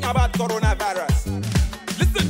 about coronavirus. Listen.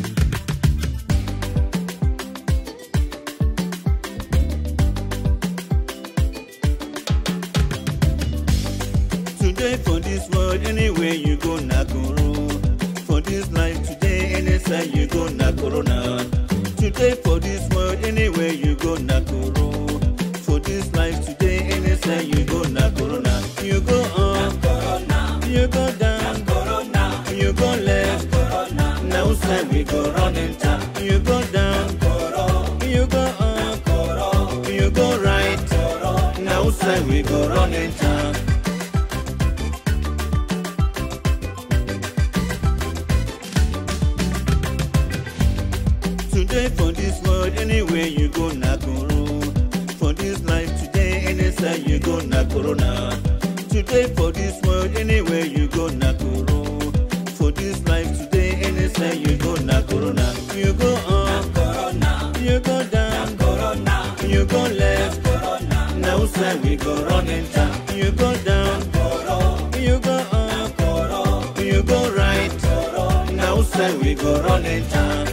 Today for this world, anywhere you go, na koro. For this life today, anytime you go, na corona. Today for this world, anywhere you go, na koro. For this life today, anytime you go, na corona. You go up, you go down, you go left, now side we go running time. You go down, you go up, you go right, now side we go running time. Today for this world, anywhere you go, na koro. For this life today, anytime you go, na corona. Today for this world, anywhere you go, na koro. For this life today, anytime you go, na corona. You go up, you go down, you go left, now side we go running time. You go down, you go up, you go right, now side we go running time.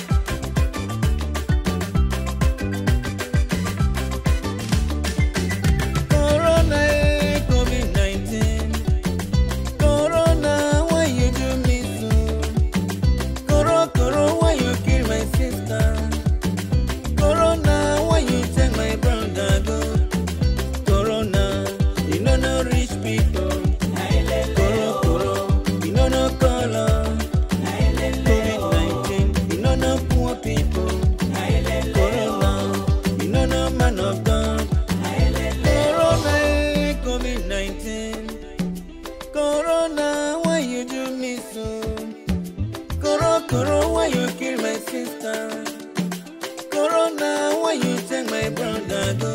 Corona, why you kill my sister? Corona, why you take my brother go?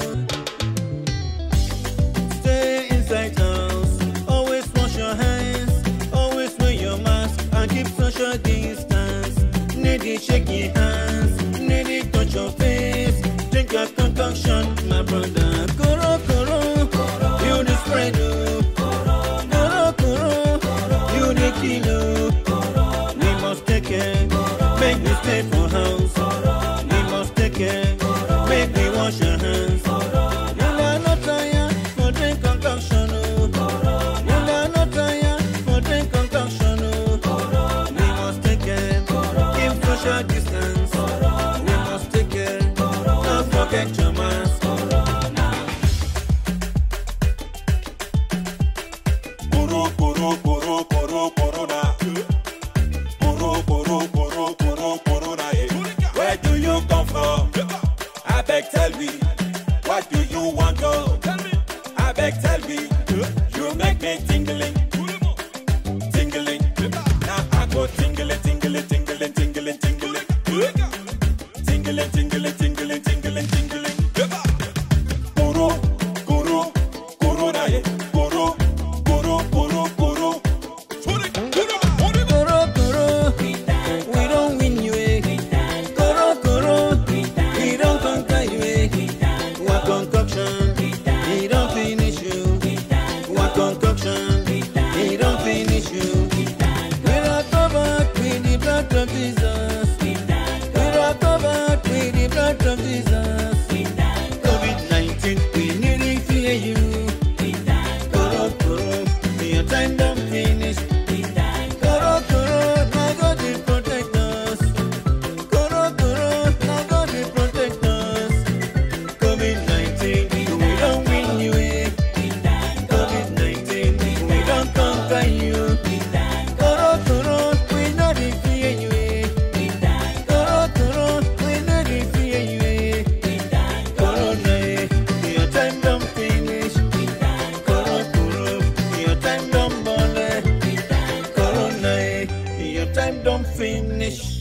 Stay inside house, always wash your hands, always wear your mask and keep social distance. Need it shake your hands, need it touch your face, drink your concoction, my brother. Coro, you the spread up. Coro, you the kill up. Make me stay for house. We must take care. Make me wash your hands. You are not tired for drink concoction. You are not tired for drink concoction. We must take care. Keep social distance. We must take care. Don't forget your mask. Tell me, what do you want to? Tell me. I beg, tell me. You make me tingling, tingling. Now I go tingling, tingling, tingling, tingling, tingling, tingling, tingling, tingling, tingling, tingling. Koro, koro, koro na ye, koro, koro, koro, koro. Koro, koro, we don't win you. Koro, koro, we don't conquer you. What concoction, he don't finish you. What concoction, he don't finish you. We are covered with the blood of Jesus. We are covered with the blood of Jesus. COVID-19, we nearly fear you. Koro, koro, your time don't finish. Koro, koro, now God will protect us. Koro, koro, now God will protect us. COVID-19, we don't win you. COVID-19, we don't conquer you. Koro, koro, we know the fear you. Koro, koro, we know the fear you. Corona, your time don't finish. Koro, koro, your time don't bother. Corona, your time don't finish.